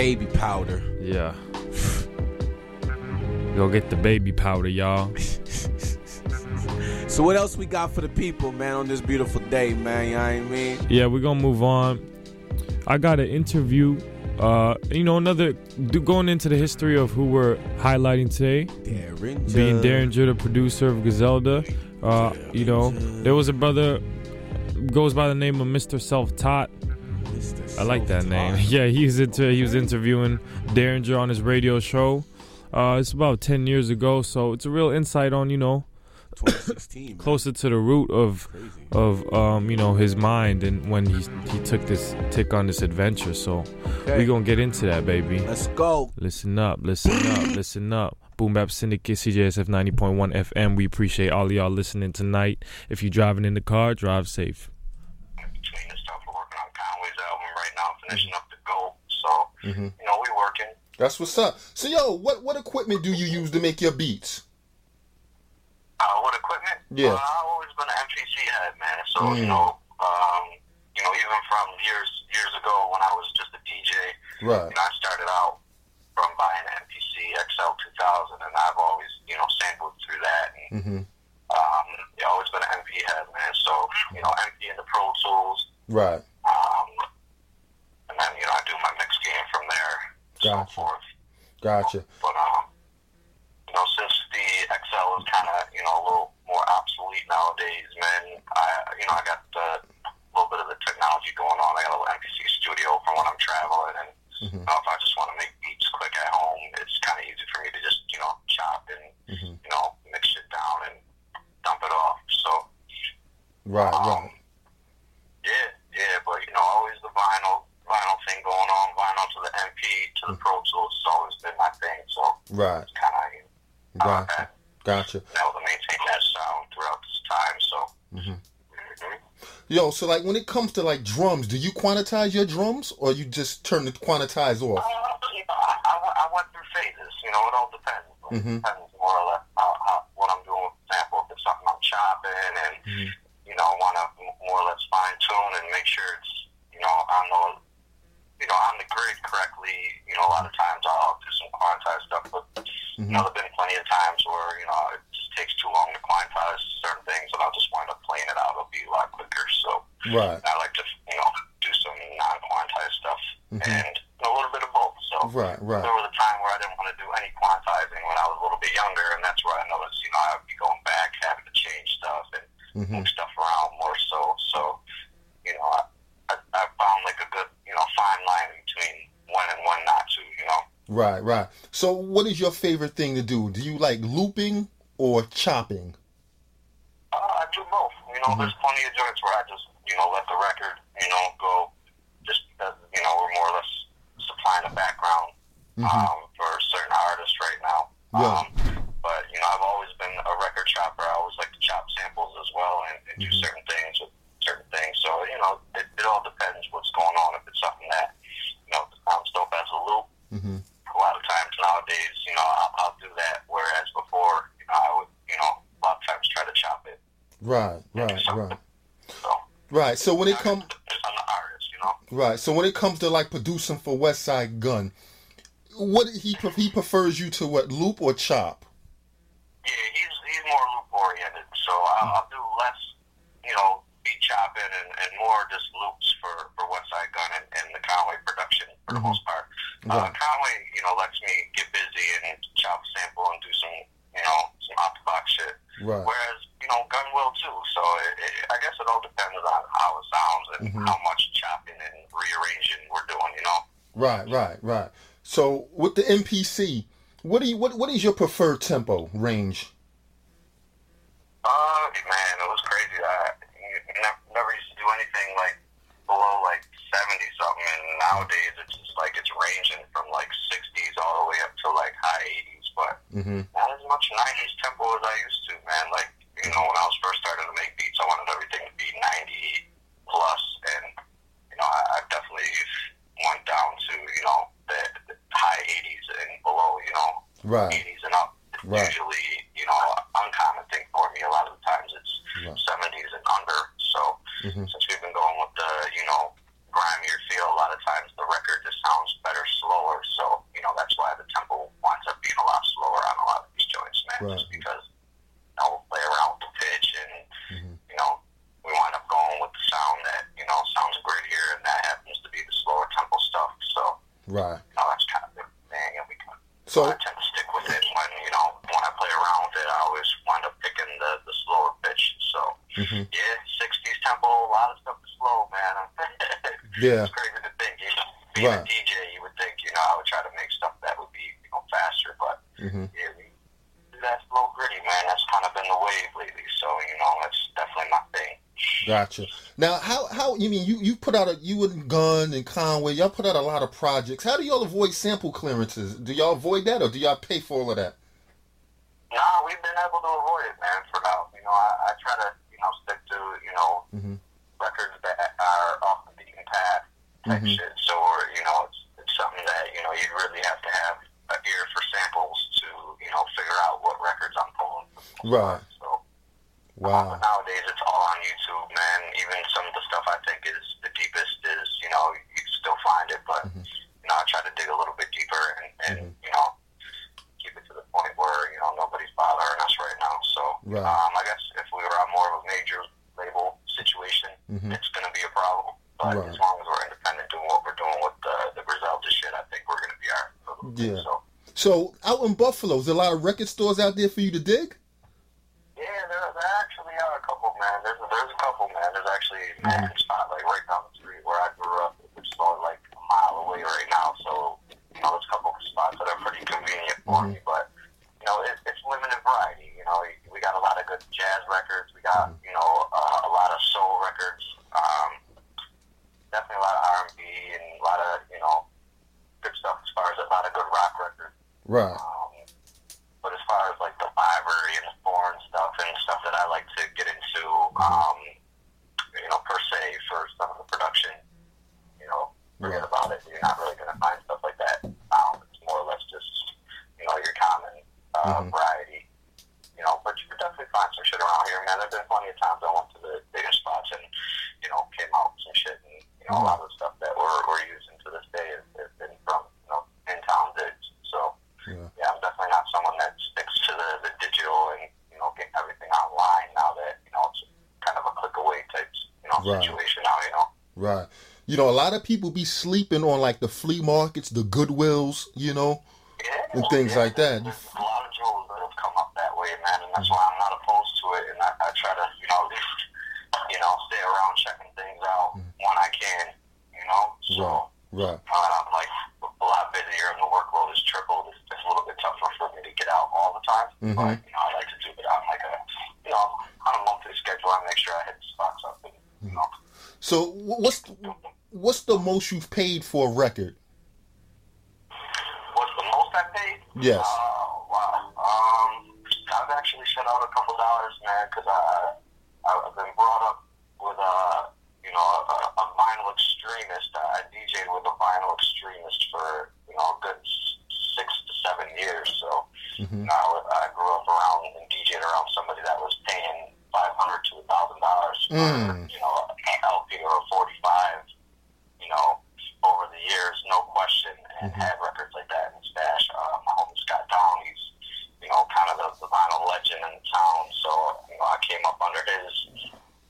Baby powder. Yeah. Go get the baby powder, y'all. So what else we got for the people, man, on this beautiful day, man? You know what I mean? Yeah, we're gonna move on. I got an interview. Going into the history of who we're highlighting today. Derringer. Being Derringer, the producer of Griselda. There was a brother goes by the name of Mr. Self-Taught. I like that name. Yeah, he was interviewing Derringer on his radio show. It's about 10 years ago, so it's a real insight on, 2016, closer to the root of his mind and when he took on this adventure. So we gonna get into that, baby. Let's go. Listen up. Boom Bap Syndicate, CJSF 90.1 FM. We appreciate all of y'all listening tonight. If you're driving in the car, drive safe. Between the stuff, we're working on Conway's album right now, finishing up the Go. So, we working. That's what's up. So, yo, what equipment do you use to make your beats? What equipment? Yeah. I've always been an MPC head, man. So, even from years ago when I was just a DJ, right. I started out from buying an MPC XL 2000, and I've always, sampled through that. And, always been an MP head, man. So, MP in the Pro Tools. Right. And then, I do my mix game from there. Gotcha. So forth. Gotcha. But, since the XL is kind of, a little more obsolete nowadays, man, I got a little bit of the technology going on. I got a little MPC studio for when I'm traveling, and if I just want to make beats quick at home, it's kind of easy for me to just, chop and, mix it down and dump it off. So, right. Yeah, but, always the vinyl thing going on, vinyl to the MP, to the Pro Tools, it's always been my thing. So, right. It's kind of, Gotcha. Now to maintain that sound throughout this time, so. Yo, so like when it comes to like drums, do you quantize your drums or you just turn the quantize off? I went through phases. It all depends. It depends more or less what I'm doing with the sample. If it's something I'm chopping and want to more or less fine tune and make sure it's on the grid correctly. A lot of times I'll do some quantized stuff, but there've been plenty of times where it just takes too long to quantize certain things, and I'll just wind up playing it out. It'll be a lot quicker. So right. I like to do some non-quantized stuff and a little bit of both. So right. There was a time where I didn't want to do any quantizing when I was a little bit younger, and that's where I noticed I would be going back, having to change stuff and move stuff around more so. So I found like a good fine line between when and when not to. Right. So what is your favorite thing to do? Do you like looping or chopping? I do both. There's plenty of joints where I just, let the record, go just because, we're more or less supplying a background for certain artists right now. Yeah. But, I've always been a record chopper. I always like to chop samples as well and do certain things with certain things. So, it all depends what's going on. If it's something that, sounds dope as a loop, a lot of times nowadays, I'll do that. Whereas before, I would, a lot of times try to chop it. Right. So, right. So when it comes, on the artist, right. So when it comes to like producing for Westside Gunn, what he prefers you to loop or chop? Yeah, he's more loop oriented. So I'll do less, beat chopping and more just loops for Westside Gunn and the Conway production for the most part. Right. Conway, lets me get busy and chop sample and do some, some out the box shit. Right. Whereas, Gunn will too. So I guess it all depends on how it sounds and how much chopping and rearranging we're doing, Right. So with the MPC, what is your preferred tempo range? Man, it was crazy. I never used to do anything like below like 70 something, and nowadays it's just like it's ranging from like 60s all the way up to like high 80s, but not as much 90s tempo as I used to, man. Like, when I was first starting to make beats, I wanted everything to be 90 plus, and I definitely went down to the high 80s and below, right. 80s and up. Right. Usually, uncommon thing for me. A lot of the times it's 70s and under. So since we've been going with the, grimier feel, a lot of times the record just sounds better slower Right. just because we'll play around with the pitch and you know we wind up going with the sound that sounds great here, and that happens to be the slower tempo stuff. So Right. that's kind of the thing, and So I tend to stick with it when when I play around with it. I always wind up picking the slower pitch. So yeah, 60s tempo, a lot of stuff is slow, man. Yeah. It's crazy to think. Being Right. a DJ, you would think I would try to make stuff that would be faster, but yeah, we do that slow gritty, man. That's kind of been the wave lately. So that's definitely my thing. Gotcha. Now, how you mean you put out you and Gunn and Conway, y'all put out a lot of projects. How do y'all avoid sample clearances? Do y'all avoid that, or do y'all pay for all of that? Nah, we've been able to avoid it, man. For now, I try to stick to records that are off the beaten path type shit. So it's something that you really have to have an ear for samples to figure out what records I'm pulling. Right. So. Wow. But nowadays it's all on YouTube, man. Even some of the stuff I think is the deepest is, you can still find it, but I try to dig a little bit deeper and keep it to the point where nobody's bothering us right now. So Right. I guess if we were on more of a major label situation, it's going to be a problem. But Right. as long as we're independent doing what we're doing with the Griselda shit, I think we're going to be all right. Yeah. So. So out in Buffalo, is there a lot of record stores out there for you to dig? Yeah, there actually are a couple, man. There's a couple, man. There's actually a man spot right down the street where I grew up, which is only like a mile away right now. So there's a couple of spots that are pretty convenient for me, but it's limited variety. We got a lot of good jazz records. We got a lot of soul records. Definitely a lot of R&B and a lot of good stuff as far as a lot of good rock records. Right. But as far as like the library and the foreign stuff and stuff that I like to get into, per se for some of the production, forget about it. You're not really going to find stuff like that. It's more or less just, your common variety. But you can definitely find some shit around here, man. There's been plenty of times I went to the bigger spots and, came out with some shit. And, a lot of the stuff that we're using to this day has been from, in-town digs. So, yeah, I'm definitely not someone that sticks to the digital and, getting everything online now that, it's kind of a click away type, situation now, Right. A lot of people be sleeping on like the flea markets, the Goodwills, and things like that. There's a lot of jewels that have come up that way, man, and that's why I'm not opposed to it, and I try to, at least, stay around checking things out when I can, so. Right. I'm like a lot busier and the workload is tripled. It's a little bit tougher for me to get out all the time. But, I like to do it on like on a monthly schedule. I make sure I hit the spots up. And, So what's the most you've paid for a record? What's the most I paid? Yes. Wow. I've actually shut out a couple dollars, man, because I've been brought up with a vinyl extremist. I DJ'd with a vinyl extremist for a good 6 to 7 years. So I grew up around and DJ'd around somebody that was paying $500 to $1,000 for an LP or a 45. Over the years, no question, and had records like that in his stash. My homie Scott Down, he's kind of the vinyl legend in the town. So I came up under his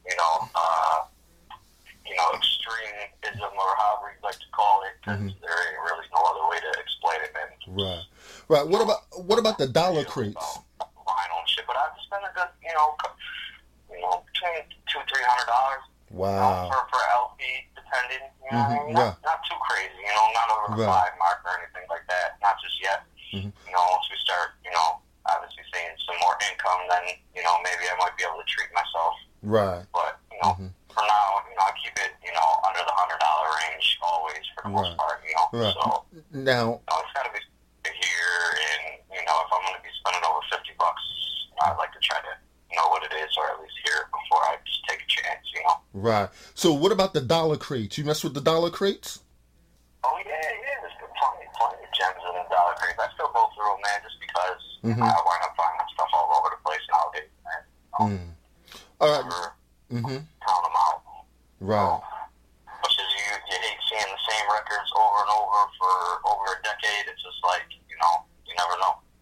extremism or however you'd like to call it, because there ain't really no other way to explain it, man. Right. What about the dollar crates? Vinyl and shit, but I've spent a good, between $200-$300. Wow. For LP, depending. Not too crazy. Not over the 5 mark or anything like that. Not just yet. Once we start, obviously seeing some more income, then maybe I might be able to treat myself. Right. But for now, I keep it under the $100 range always for the most part. Right. So now it's got to be here, and if I'm going to be spending over $50, I'd like to try to know what it is, or at least hear it before I just take a chance. Right. So what about the dollar crates? You mess with the dollar crates? Oh yeah. There's been plenty of gems in the dollar crates. I still go through them, man, just because I wind up finding stuff all over the place nowadays, man. All right. Count them out. Right. Which is you hate seeing the same records over and over for over a decade. It's just like you never know.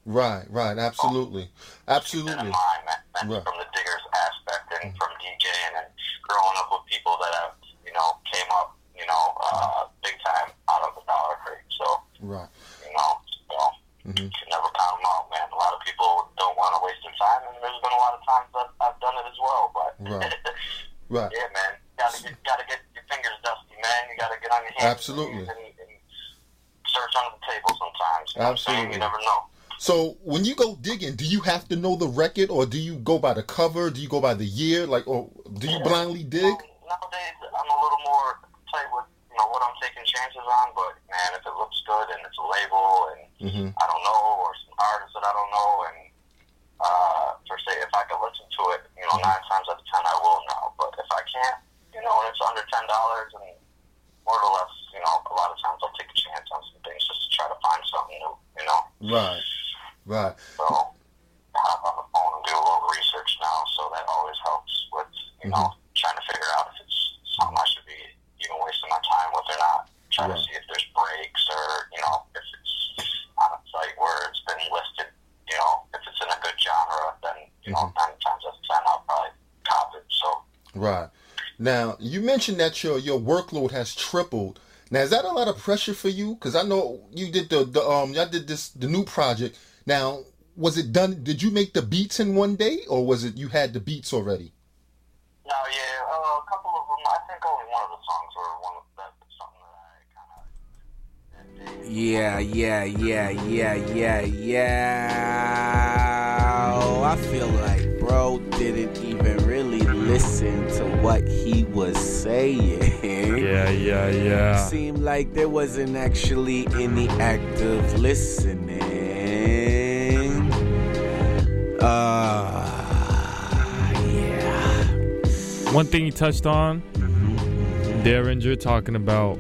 Right. Absolutely. Keep that in mind, man. That's Right. from the diggers aspect and from DJing and growing up with people that have, came up, big time out of the Dollar Crate. So, Right. You can never count them out, man. A lot of people don't want to waste their time, and there's been a lot of times that I've done it as well. But Right. yeah, man, gotta get your fingers dusty, man. You gotta get on your hands Absolutely. and search under the table sometimes. You know what I'm saying? Absolutely. You never know. So when you go digging, do you have to know the record, or do you go by the cover? Do you go by the year? Or do you blindly dig? Nowadays, I'm a little more tight with what I'm taking chances on. But man, if it looks good and it's a label and I don't know, or some artists that I don't know, and per se, if I can listen to it, 9 times out of 10 I will now. But if I can't, and it's under $10 and more or less, a lot of times I'll take a chance on some things just to try to find something new. Right. So I hop on the phone and do a little research now, so that always helps with, trying to figure out if it's something I should be even wasting my time with or not. Trying to see if there's breaks or, if it's on a site where it's been listed, if it's in a good genre, then, 9 times out of 10 I'll probably cop it. So. Right. Now, you mentioned that your workload has tripled. Now, is that a lot of pressure for you? Because I know you did y'all did the new project. Now, was it done? Did you make the beats in one day, or was it you had the beats already? No, yeah, a couple of them. I think only one of the songs were something that I kind of. Yeah. I feel like bro didn't even really listen to what he was saying. Yeah. Seemed like there wasn't actually any active listening. Yeah. One thing he touched on, Derringer talking about,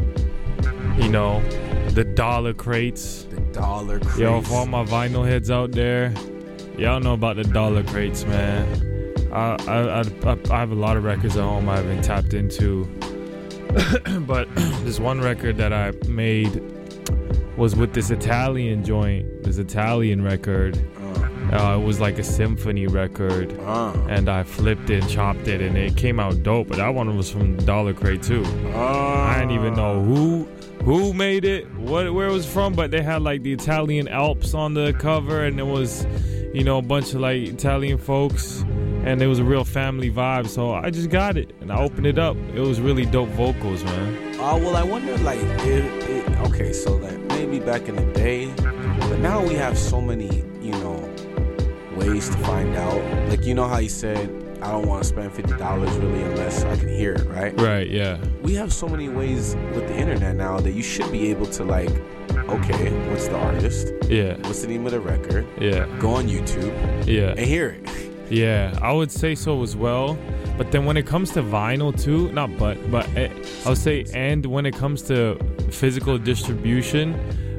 the dollar crates. The Dollar Crates. Yo, for all my vinyl heads out there, y'all know about the dollar crates, man. I have a lot of records at home I haven't tapped into. But this one record that I made was with this Italian joint, this Italian record. It was like a symphony record, and I flipped it and chopped it, and it came out dope. But that one was from Dollar Crate too. I didn't even know who made it, where it was from, but they had like the Italian Alps on the cover, and it was, a bunch of like Italian folks, and it was a real family vibe. So I just got it, and I opened it up. It was really dope vocals, man. Well, I wonder, like, okay, so like maybe back in the day, but now we have so many, ways to find out. Like, how you said, I don't want to spend $50 really unless I can hear it, right? Right, yeah. We have so many ways with the internet now that you should be able to, like, okay, what's the artist? Yeah. What's the name of the record? Yeah. Go on YouTube. Yeah. And hear it. Yeah, I would say so as well. But then when it comes to vinyl too, but I would say, and when it comes to physical distribution,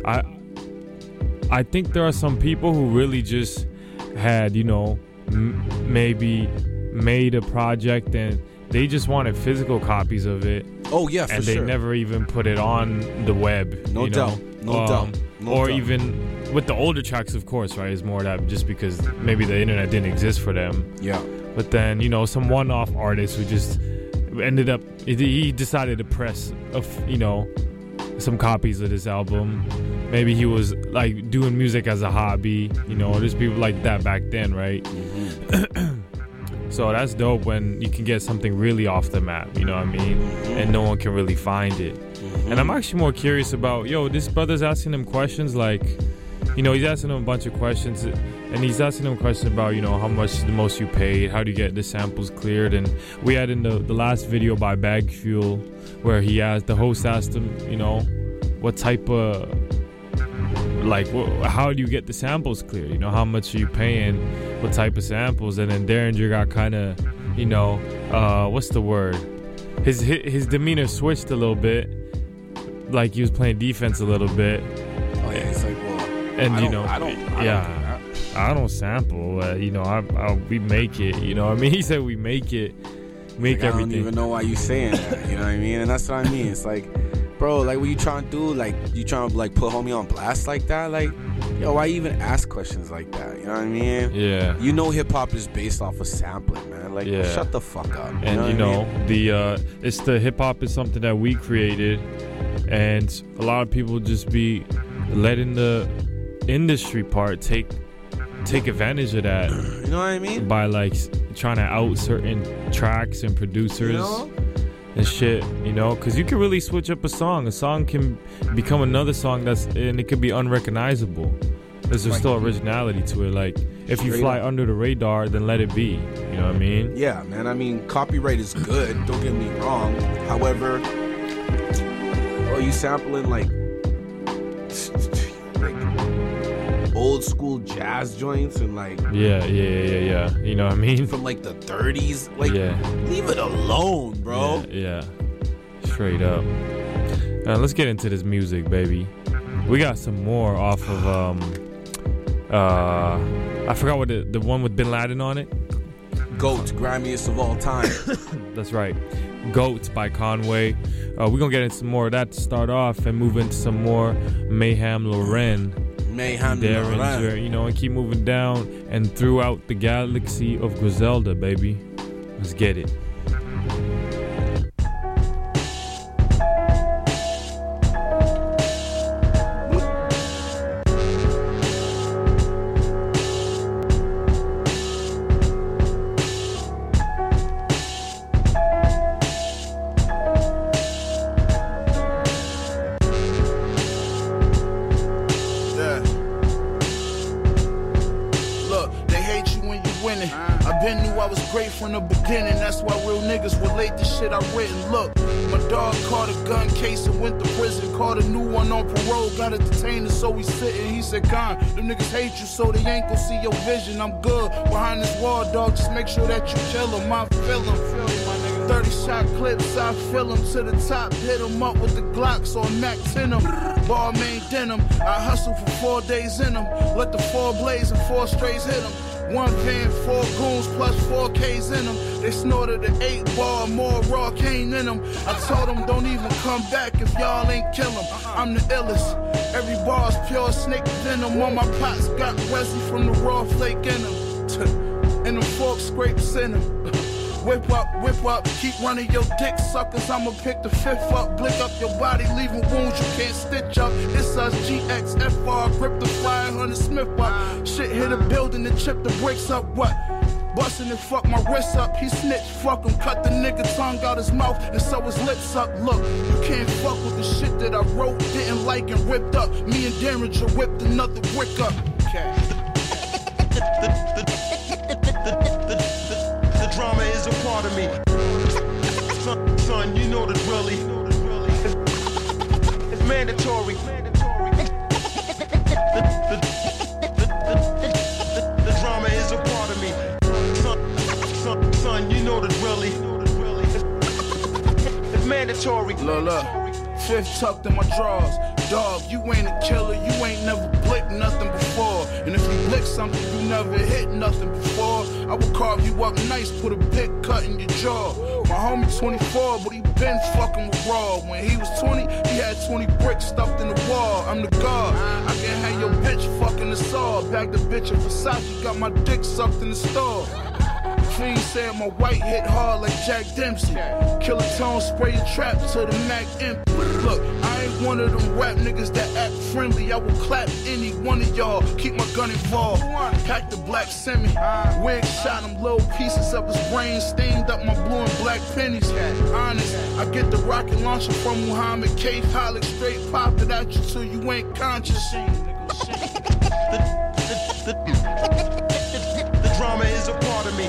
I think there are some people who really just had, maybe made a project and they just wanted physical copies of it. Oh yeah, for and sure. they never even put it on the web. No doubt. Even with the older tracks, of course, right? It's more that just because maybe the internet didn't exist for them. Yeah. But then, some one-off artist who just ended up, he decided to press, some copies of this album. Maybe he was like doing music as a hobby. There's people like that back then, right? So that's dope when you can get something really off the map, you know what I mean? And no one can really find it. And I'm actually more curious about, this brother's asking him questions like, he's asking him a bunch of questions, and he's asking him questions about, how much the most you paid, how do you get the samples cleared. And we had in the last video by Bag Fuel where the host asked him, what type of, how do you get the samples cleared? How much are you paying? What type of samples? And then Derringer got kind of, what's the word? His demeanor switched a little bit, like he was playing defense a little bit. Oh yeah, it's like, well, and I don't sample. We make it. He said we make it, everything. I don't even know why you saying that. You know what I mean? And that's what I mean. It's like, bro, like, what you trying to do? Like, you trying to, like, put homie on blast like that? Like, Yo, why even ask questions like that? You know what I mean? Yeah. You know hip hop is based off of sampling, man. Like, Yeah. shut the fuck up. And you know what I mean? it's the hip hop is something that we created, and a lot of people just be letting the industry part take advantage of that. You know what I mean? By like trying to out certain tracks and producers. You know? And shit, you know, because you can really switch up a song. A song can become another song and it could be unrecognizable. There's just still originality to it. Like, if you fly under the radar, then let it be. You know what I mean? Yeah, man. I mean, copyright is good. Don't get me wrong. However, you sampling like old school jazz joints and like yeah. You know what I mean? from like the 30s. Like, Yeah. leave it alone, bro. Yeah. Straight up. Let's get into this music, baby. We got some more off of I forgot what the one with Bin Laden on it. GOAT, Grammiest of all time. That's right. GOAT by Conway. We're gonna get into some more of that to start off and move into some more Mayhem Loren. Mayhem Derringer, Loren. you know, and keep moving down and throughout the galaxy of Griselda, baby. Let's get it. From the beginning, that's why real niggas relate the shit I written. Look, my dog caught a gun case and went to prison. Caught a new one on parole, got a detainer, so he sitting. He said, "Con, them niggas hate you, so they ain't gon' see your vision. I'm good behind this wall, dog. Just make sure that you kill him. I feel him. 30 shot clips, I fill him to the top. Hit him up with the Glocks on Mac 10 'em. Ball main denim. I hustle for 4 days in them. Let the 4 blaze and 4 strays hit them. 1 van, 4 goons plus 4 Ks in them. They snorted an 8 ball, more raw cane in them. I told them don't even come back if y'all ain't kill them. I'm the illest. Every bar's pure snake venom. On my pots got Wesley from the raw flake in them. And them fork scrapes in them. Whip up, keep running your dick suckers. I'ma pick the 5th up, blick up your body, leaving wounds you can't stitch up. It's us, GXFR, grip the 500 Smith up. Shit hit a building and chip the bricks up. What? Bustin' and fuck my wrist up. He snitched, fuck him, cut the nigga tongue out his mouth and sew his lips up. Look, you can't fuck with the shit that I wrote, didn't like and ripped up. Me and Derringer whipped another brick up. Okay. The drama is a part of me. Son, you know the drilly. It's mandatory. The drama is a part of me. Son, you know the drilly. It's mandatory. Look. 5th tucked in my drawers. Dog, you ain't a killer, you ain't never blicked nothing before. And if you blick something, you never hit nothing before. I will carve you up nice, put a big cut in your jaw. My homie 24, but he been fucking with Raw. When he was 20, he had 20 bricks stuffed in the wall. I'm the guard, I can have your bitch fucking the saw. Back the bitch in Versace, got my dick sucked in the store. Fiend said my white hit hard like Jack Dempsey. Killer Tone spray a trap to the Mac empty. Look, I ain't one of them rap niggas that act friendly. I will clap any one of y'all. Keep my gun involved. Pack the black semi. Wig shot him, little pieces of his brain stained up my blue and black pennies. Honest, I get the rocket launcher from Muhammad K. Hollick. Straight pop it at you till you ain't conscious. The drama is a part of me.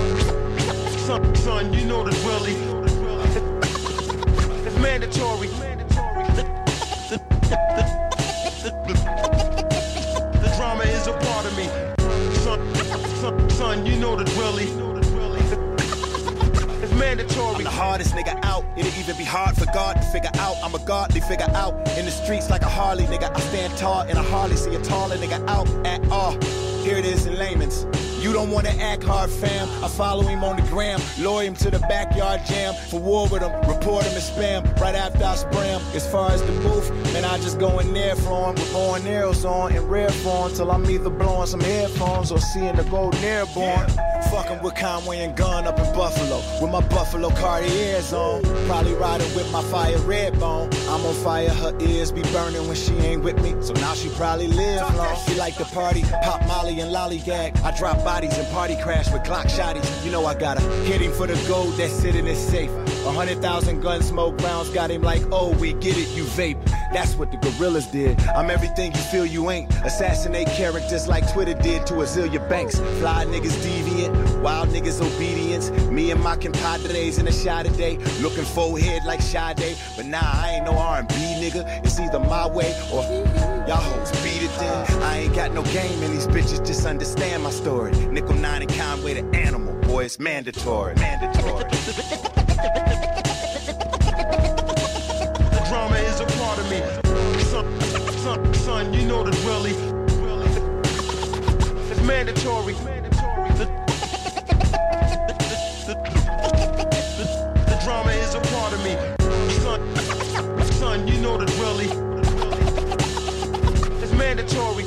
Son, you know the drilly. It's mandatory. The drama is a part of me. Son, you know the drilly. It's mandatory. I'm the hardest nigga out. It'll even be hard for God to figure out. I'm a godly figure out. In the streets like a Harley nigga. I stand tall and I hardly see a taller nigga out at all. Here it is in layman's. You don't wanna act hard, fam. I follow him on the gram, lure him to the backyard jam. For war with him, report him as spam. Right after I spray him. As far as the booth, man, I just go in there for him. With bow and arrows on in rare form. Till I'm either blowing some headphones or seeing the golden airborne. Fucking with Conway and Gun up in Buffalo. With my Buffalo Cartiers on. Probably riding with my fire red bone. I'm on fire, her ears be burning when she ain't with me. So now she probably live long. She like to party, pop Molly and lollygag. I drop bodies and party crash with Glock shotties. You know I gotta hit him for the gold that's sitting in his safe. 100,000 gun smoke rounds got him like, oh, we get it, you vape. That's what the gorillas did. I'm everything you feel you ain't. Assassinate characters like Twitter did to Azealia Banks. Fly niggas deviant, wild niggas obedience. Me and my compadres in a shot a day. Looking forehead like Sade. But nah, I ain't no R&B nigga. It's either my way or y'all hoes beat it then. I ain't got no game in these bitches, just understand my story. Nickel 9 and Conway the animal, boy, it's mandatory. Mandatory. The drama is a part of me. Son, you know the drilly. It's mandatory. The drama is a part of me. Son, you know the drilly. It's mandatory.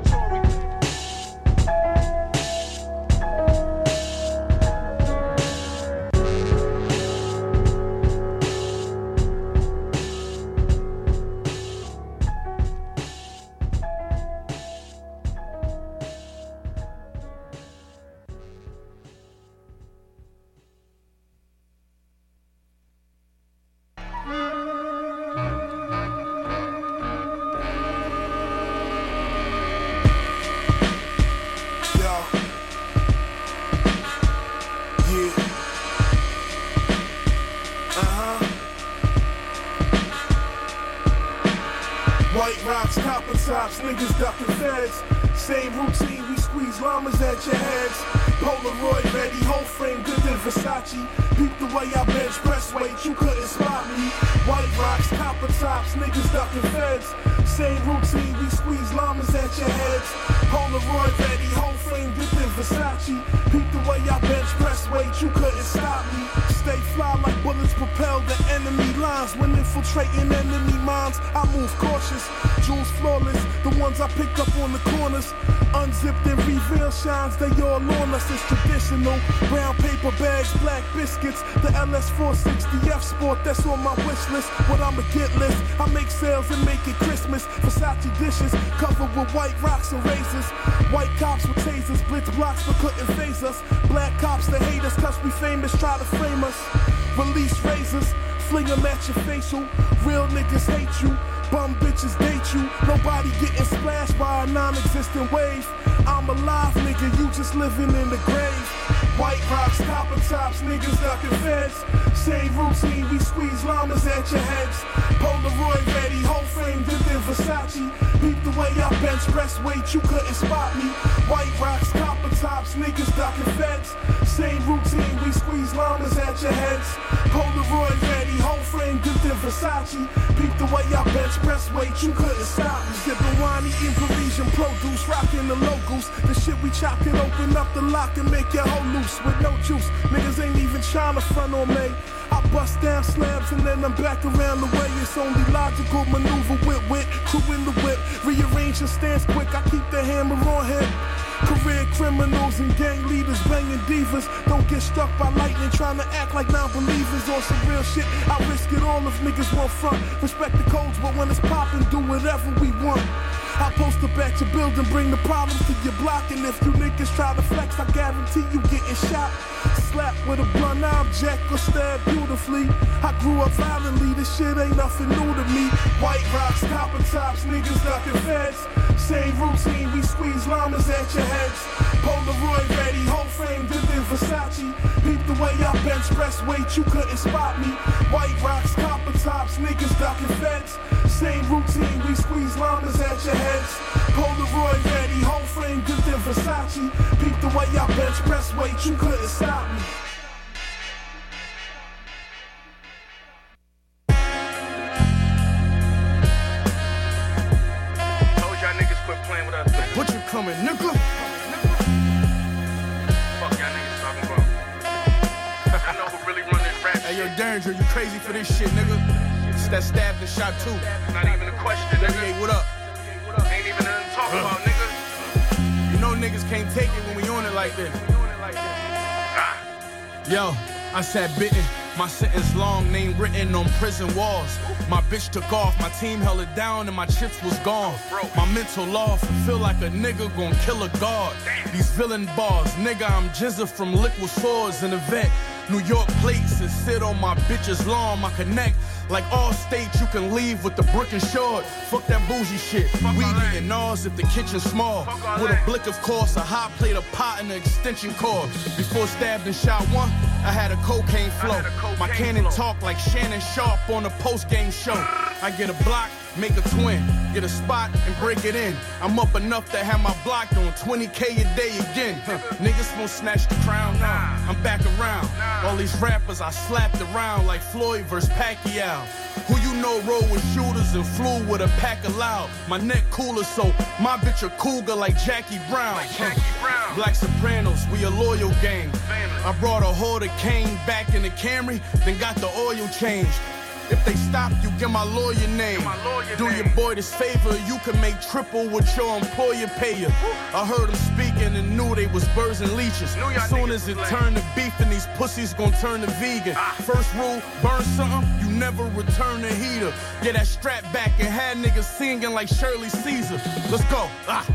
Niggas ducking feds. Same routine, we squeeze llamas at your heads. Polaroid ready, whole frame good than Versace. Peep the way I bench press weight, you couldn't spot me. White rocks, copper tops, niggas ducking feds. Same routine, we squeeze llamas at your heads. Polaroid ready, whole frame good than Versace. Peep the way I bench press weight, you couldn't stop me. Stay fly like bullets propel the enemy lines. When infiltrating enemy minds, I move cautious. Jewels flawless, the ones I picked up on the corners. Unzipped and reveal shines, they all on us. It's traditional. Brown paper bags, black biscuits. The LS460F Sport, that's on my wish list. What I'ma get list, I make sales and make it Christmas. Versace dishes, covered with white rocks and razors. White cops with tasers, blitz blocks but couldn't phase us. Black cops that hate us cause we famous, try to frame us. Release razors, fling them at your facial. Real niggas hate you, bum bitches date you. Nobody getting splashed by a non-existent wave. I'm alive, nigga, you just living in the grave. White rocks, copper tops, niggas ducking feds. Same routine, we squeeze llamas at your heads. Polaroid ready, whole frame good than Versace. Peep the way I bench press weight, you couldn't spot me. White rocks, copper tops, niggas ducking feds. Same routine, we squeeze llamas at your heads. Polaroid ready, whole frame good than Versace. Peep the way I bench press weight, you couldn't stop me. Sipping wine, eating Parisian produce, rocking the locals. The shit we chop can open up the lock and make your whole loose with no juice. Niggas ain't even trying to front on me. I bust down slabs and then I'm back around the way. It's only logical maneuver with crew in the whip. Rearrange your stance quick, I keep the hammer on him. Career criminals and gang leaders banging divas. Don't get struck by lightning trying to act like non-believers on some real shit. I risk it all if niggas won't front. Respect the codes, but when it's poppin', do whatever we want. I post up at your building, bring the problems to your block. And if you niggas try to flex, I guarantee you getting shot. Slapped with a blunt object or stabbed beautifully. I grew up violently, this shit ain't nothing new to me. White rocks, copper tops, niggas ducking feds. Same routine, we squeeze llamas at your heads. Polaroid ready, whole frame good than Versace. Peep the way I bench press weight, you couldn't spot me. White rocks, copper tops, niggas ducking feds. Same routine, we squeeze llamas at your heads. Polaroid ready, whole frame good than Versace. Peep the way I bench press weight, you couldn't stop me. Told y'all niggas quit playing with us. What you coming, nigga? Yo, Derringer, you crazy for this shit, nigga? It's that stabbed and shot too. Not even a question, nigga. 38, what up? Ain't even nothing to talk about, nigga. You know niggas can't take it when we on it like this. Yo, I sat bitten. My sentence long, name written on prison walls. My bitch took off, my team held it down and my chips was gone. My mental loft feel like a nigga gon' kill a god. These villain bars, nigga, I'm Jizza from Liquid Swords in the vet. New York plates and sit on my bitch's lawn. My connect, like all states, you can leave with the brick and short. Fuck that bougie shit. We eating Nas if the kitchen's small. With a blick, of course, a hot plate, a pot, and an extension cord. Before stabbed and shot one, I had a cocaine flow. My cannon talk like Shannon Sharp on a post-game show. I get a block, make a twin, get a spot and break it in. I'm up enough to have my block on 20K a day again. Niggas won't snatch the crown, nah, I'm back around. All these rappers I slapped around like Floyd versus Pacquiao. Who you know roll with shooters and flew with a pack of loud. My neck cooler, so my bitch a cougar like Jackie Brown. Black Sopranos, we a loyal gang. I brought a hoard of cane back in the Camry, then got the oil changed. If they stop you, get my lawyer name. Do your boy this favor, you can make triple what your employer pay you. I heard them speaking and knew they was birds and leeches. As soon as it turned to beef and these pussies gon' turn to vegan. First rule, burn something, you never return the heater. Get that strap back and had niggas singing like Shirley Caesar. Let's go.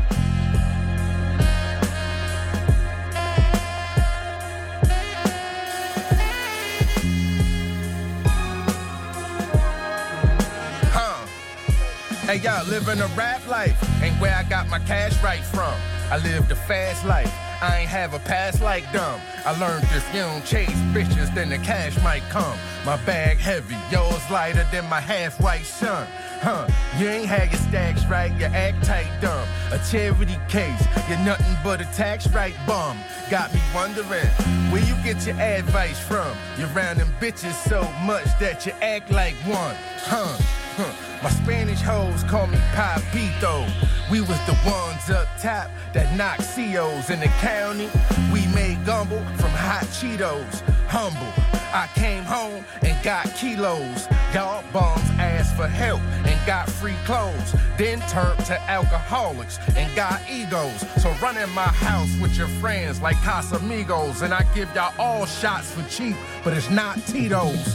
Hey, y'all, living a rap life ain't where I got my cash right from. I lived a fast life, I ain't have a past like dumb. I learned if you don't chase bitches, then the cash might come. My bag heavy, yours lighter than my half-white son. You ain't had your stacks right, you act tight dumb. A charity case, you're nothing but a tax right bum. Got me wondering, where you get your advice from? You're round them bitches so much that you act like one. My Spanish hoes call me Papito. We was the ones up top that knocked COs in the county. We made gumbo from hot Cheetos. Humble, I came home and got kilos. Y'all bums asked for help and got free clothes. Then turned to alcoholics and got egos. So run in my house with your friends like Casamigos. And I give y'all all shots for cheap, but it's not Tito's.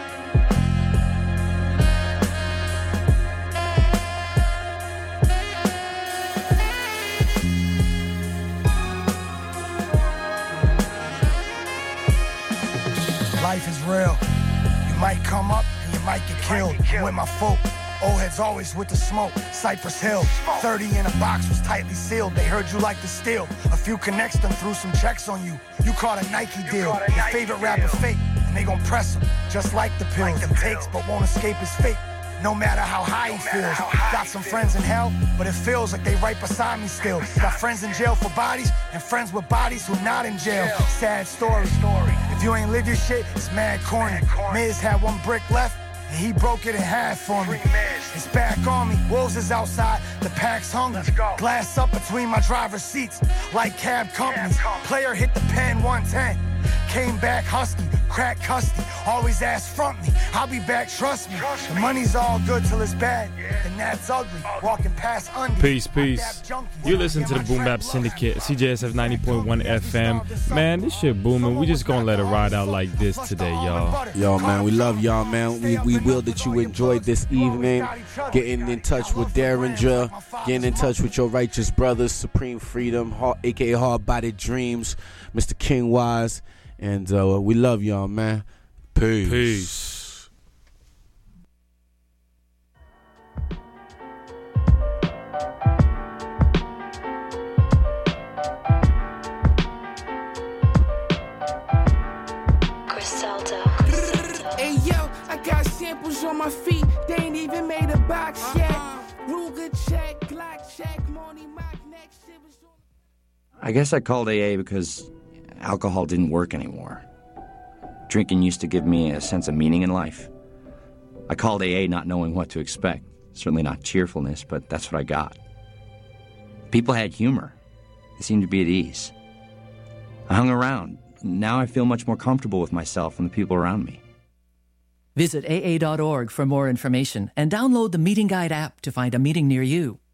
Life is real. You might come up and you might get killed. With my folk, old heads always with the smoke. Cypress Hill, 30 in a box was tightly sealed. They heard you like to steal. A few connects them threw some checks on you. You caught a Nike deal. Your favorite rapper fake, and they gon' press him. Just like the pills. He takes but won't escape his fate. No matter how high he feels. Got some friends in hell, but it feels like they right beside me still. Got friends in jail for bodies, and friends with bodies who not in jail. Sad story. If you ain't live your shit, it's mad corny. Miz had one brick left, and he broke it in half for me. It's back on me, wolves is outside, the pack's hungry. Glass up between my driver's seats, like cab companies. Player hit the pen 110. Came back husky, crack custody. Always ask front me, I'll be back, trust me. The money's all good till it's bad, then that's ugly. Walking past undies. Peace. You listen to the Boom Bap Syndicate, CJSF 90.1 FM. Man, this shit booming. We just gonna let it ride out like this today, y'all. Yo, man, we love y'all, man. We will that you enjoyed this evening. Getting in touch with Derringer, getting in touch with your righteous brothers, Supreme Freedom, aka Hard Bodied Dreams, Mr. King Wise. And we love y'all, man. Peace. Hey yo, I got samples on my feet. They ain't even made a box yet. Ruger check, Glock check, Money Mac next. I guess I called AA because alcohol didn't work anymore. Drinking used to give me a sense of meaning in life. I called AA not knowing what to expect. Certainly not cheerfulness, but that's what I got. People had humor. They seemed to be at ease. I hung around. Now I feel much more comfortable with myself and the people around me. Visit AA.org for more information and download the Meeting Guide app to find a meeting near you.